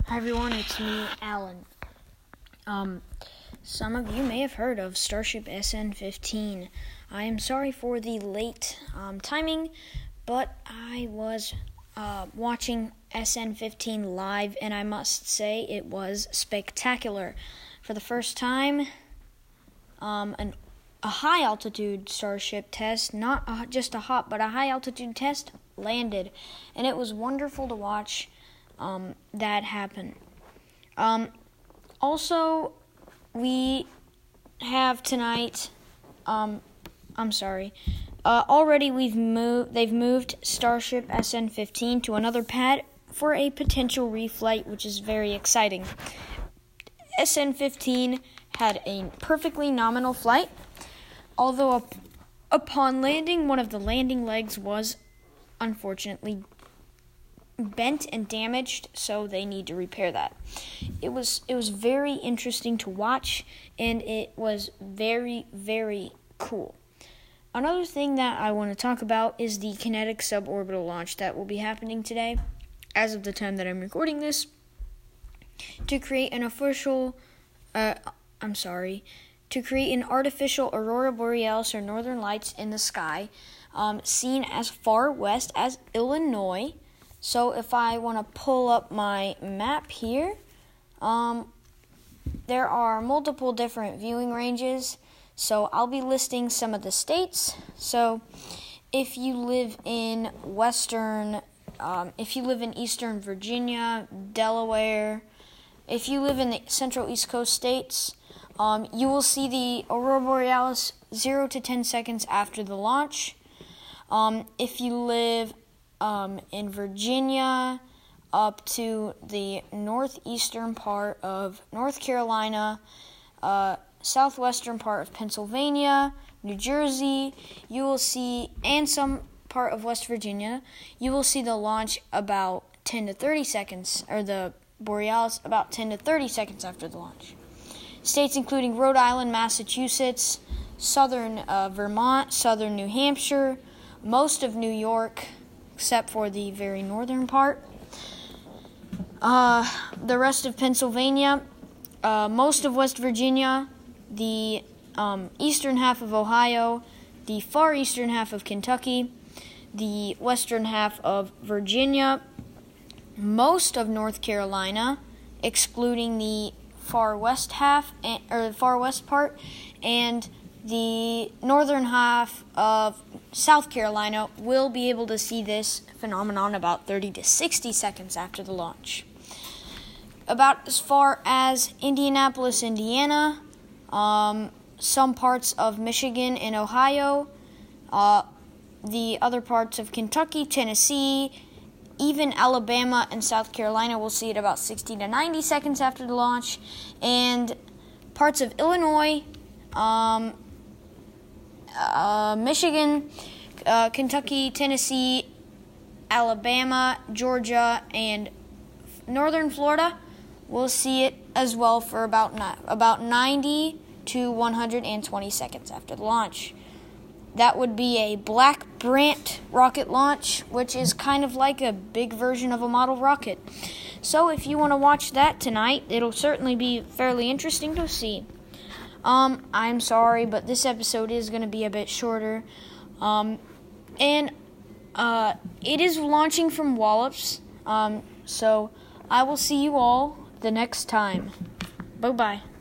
Hi everyone, it's me, Alan. Some of you may have heard of Starship SN15. I am sorry for the late timing, but I was watching SN15 live, and I must say it was spectacular. For the first time, a high-altitude Starship test, not just a hot, but a high-altitude test, landed, and it was wonderful to watch that happen. Also, we have tonight, already they've moved Starship SN15 to another pad for a potential reflight, which is very exciting. SN15 had a perfectly nominal flight, although upon landing, one of the landing legs was unfortunately bent and damaged, so they need to repair that. It was very interesting to watch, and it was very, very cool. Another thing that I want to talk about is the kinetic suborbital launch that will be happening today, as of the time that I'm recording this, to create an artificial aurora borealis or northern lights in the sky, seen as far west as Illinois. So if I want to pull up my map here, there are multiple different viewing ranges. So I'll be listing some of the states. So if you live in Eastern Virginia, Delaware, if you live in the Central East Coast states, you will see the aurora borealis 0 to 10 seconds after the launch. If you live in Virginia up to the northeastern part of North Carolina, southwestern part of Pennsylvania, New Jersey, you will see, and some part of West Virginia, you will see the launch about 10 to 30 seconds, or the borealis about 10 to 30 seconds after the launch. States including Rhode Island, Massachusetts, southern Vermont, southern New Hampshire, most of New York, except for the very northern part, the rest of Pennsylvania, most of West Virginia, the eastern half of Ohio, the far eastern half of Kentucky, the western half of Virginia, most of North Carolina, excluding the far west half, or the far west part, and the northern half of South Carolina will be able to see this phenomenon about 30 to 60 seconds after the launch. About as far as Indianapolis, Indiana, some parts of Michigan and Ohio, the other parts of Kentucky, Tennessee, even Alabama and South Carolina will see it about 60 to 90 seconds after the launch, and parts of Illinois, Michigan, Kentucky, Tennessee, Alabama, Georgia, and northern Florida will see it as well for about 90 to 120 seconds after the launch. That would be a Black Brant rocket launch, which is kind of like a big version of a model rocket. So if you want to watch that tonight, it'll certainly be fairly interesting to see. I'm sorry, but this episode is going to be a bit shorter. It is launching from Wallops. So I will see you all the next time. Bye-bye.